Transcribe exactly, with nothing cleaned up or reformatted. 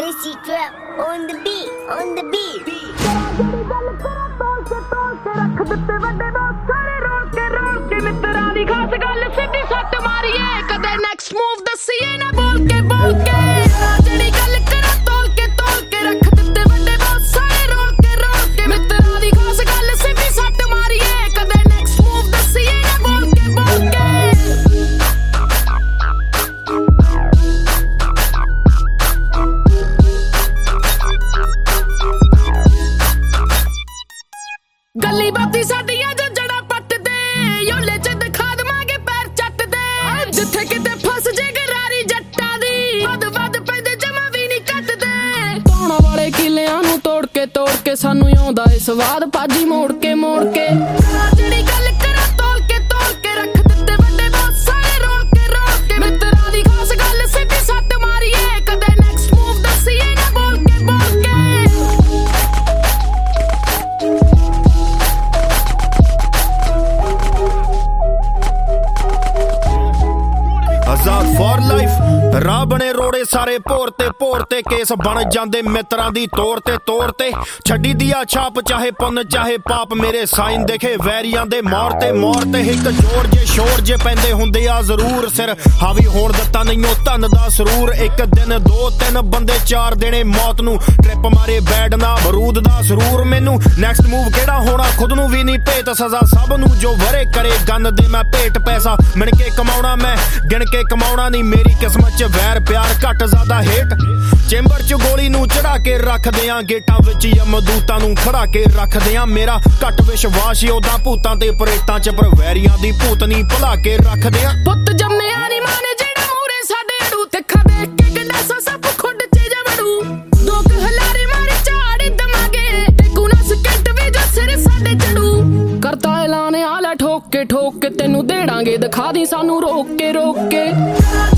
Missy trap on the beat, on the beat. ਰੱਖ ਦਿੱਤੇ ਵੱਡੇ ਬਹੁਤ ਸਾਰੇ ਰੋਲ ਕੇ ਰੋਲ ਕੇ ਮਿੱਤਰਾਂ ਦੀ ਖਾਸ ਗੱਲ ਸਿੱਧੀ ਸੱਟ ਮਾਰੀਏ ਕਦੇ ਨੈਕਸਟ ਮੂਵ ਦੱਸੀਏ ਨਾ ਬੋਲ ਕੇ ਬੋਲ ਕੇ ਜਿਹੜੀ ਗੱਲ ਕਰਾਂ ਤੋਲ ਕੇ ਤੋਲ ਕੇ ਰੱਖ ਦਿੱਤੇ ਵੱਡੇ ਬਹੁਤ ਸਾਰੇ ਰੋਲ ਕੇ ਰੋਲ ਕੇ ਮਿੱਤਰਾਂ ਦੀ ਖਾਸ ਗੱਲ ਸਿੱਧੀ ਸੱਟ ਮਾਰੀਏ ਕਦੇ ਨੈਕਸਟ ਮੂਵ ਦੱਸੀਏ ਨਾ ਬੋਲ ਕੇ ਬੋਲ ਕੇ ਗੱਲੀ ਬਾਤੀ ਸਾਡੀਆਂ ਜੋ ਜੜਾ ਪੱਟਦੇ ਯੋਲੇ ਚ ਦਿਖਾ ਦਵਾਂਗੇ ਪੈਰ ਚੱਟਦੇ ਜਿੱਥੇ ਕਿਤੇ ਫਸ ਜੇ ਗਰਾਰੀ ਜੱਟਾਂ ਦੀ ਵੱਧ ਵੱਧ ਪੈਂਦੇ ਜਮਾ ਵੀ ਨਹੀਂ ਕੱਟਦੇ ਤੋਣਾ ਵਾਲੇ ਕਿਲਿਆਂ ਨੂੰ ਤੋੜ ਕੇ ਤੋੜ ਕੇ ਸਾਨੂੰ ਆਉਂਦਾ ਏ ਸਵਾਦ ਪਾਜੀ ਮੋੜ ਕੇ ਮੋੜ ਕੇ ਜਿਹੜੀ ਗੱਲ ਕਰਾਂ ਤੋਲ ਕੇ ਤੋਲ ਕੇ ਰੱਖ ਦਿੱਤੇ ਵੱਡੇ ਬਹੁਤ ਸਾਰੇ ਰੋਲ ਕੇ ਰੋਲ ਕੇ ਮਿੱਤਰਾਂ ਦੀ ਖਾਸ ਗੱਲ ਸਿੱਧੀ ਸੱਟ ਮਾਰੀਏ ਕਦੇ ਨੈਕਸਟ ਮੂਵ ਦੱਸੀਏ ਨਾ ਬੋਲ ਕੇ ਬੋਲ ਕੇ ਆਜ਼ਾਦ ਫॉर ਲਾਈਫ ਰਾਹ ਬਣੇ ਰੋੜੇ ਸਾਰੇ ਭੋਰ ਤੇ ਭੋਰ ਤੇ ਕੇਸ ਬਣ ਜਾਂਦੇ ਮਿੱਤਰਾਂ ਦੀ ਤੋਰ ਤੇ ਤੋਰ ਤੇ ਛੱਡੀ ਦੀਆ ਛਾਪ ਚਾਹੇ ਪੁੰਨ ਚਾਹੇ ਪਾਪ ਮੇਰੇ ਸਾਈਨ ਦੇਖੇ ਵੈਰੀਆਂ ਦੇ ਮੌਰ ਤੇ ਮੌਰ ਤੇ ਇੱਕ ਜੋੜ ਜੇ ਸ਼ੋਰ ਜੇ ਪੈਂਦੇ ਹੁੰਦੇ ਆ ਜ਼ਰੂਰ ਸਿਰ ਹਾਵੀ ਹੋਣ ਦਿੱਤਾ ਨਹੀਂ ਉਹ ਧਨ ਦਾ ਸਰੂਰ ਇੱਕ ਦਿਨ ਦੋ ਤਿੰਨ ਬੰਦੇ ਚਾਰ ਦੇਣੇ ਮੌਤ ਨੂੰ ਟ੍ਰਿਪ ਮਾਰੇ ਬੈਡ ਨਾ ਬਰੂਦ ਦਾ ਸਰੂਰ ਮੈਨੂੰ ਨੈਕਸਟ ਮੂਵ ਕਿਹੜਾ ਹੋਣਾ ਖੁਦ ਨੂੰ ਵੀ ਨਹੀਂ ਭੇਤ ਸਜ਼ਾ ਸਭ ਨੂੰ ਜੋ ਵਰੇ ਕਰੇ ਗੰਨ ਦੇ ਮੈਂ ਭੇਟ ਪੈਸਾ ਮਿਣ ਕੇ ਕਮਾਉਣਾ ਮੈਂ ਗਿਣ ਕੇ ਕਮਾਉਣਾ ਨਹੀਂ ਮੇਰੀ ਕਿਸਮਤ ਚ ਵੈਰ ਪਿਆਰ ਘੱਟ ਜ਼ਿਆਦਾ ਹੇਟ ਚੈਂਬਰ ਚ ਗੋਲੀ ਨੂੰ ਚੜਾ ਕੇ ਰੱਖਦੇ ਆ ਗੇਟਾਂ ਵਿੱਚ ਯਮਦੂਤਾਂ ਨੂੰ ਖੜਾ ਕੇ ਰੱਖਦੇ ਆ ਮੇਰਾ ਘੱਟ ਵਿਸ਼ਵਾਸ ਉਹਦਾ ਭੂਤਾਂ ਤੇ ਪ੍ਰੇਤਾਂ ਚ ਪਰ ਵੈਰੀਆਂ ਦੀ ਭੂਤਨੀ ਭੁਲਾ ਕੇ ਰੱਖਦੇ ਆ ਪੁੱਤ ਜੰਮਿਆ ਨੀ ਮਾਨੇ ਜਿਹੜਾ ਮੂਰੇ ਸਾਡੇ ਅੜੂ ਤਿੱਖਾ ਦੇਖ ਕੇ ਗੰਡਾਸਾ ਸਭ ਖੁੱਡ ਚ ਜਵੜੂ ਦੋ ਕੁ ਹਲਾਰੇ ਮਾਰੇ ਝਾੜ ਦਮਾਗੇ ਤੇ ਗੁਨਾ ਸਕਿੰਟ ਵੀ ਜੋ ਸਿਰ ਸਾਡੇ ਚੜੂ ਕਰਤਾ ਐਲਾਨ ਆਲਾ ਠੋਕ ਕੇ ਠੋਕ ਕੇ ਤੈਨੂੰ ਦੇੜਾਂਗੇ ਦਿਖਾ ਦੀ ਸਾਨੂੰ ਰੋਕ ਕੇ ਰੋਕ ਕੇ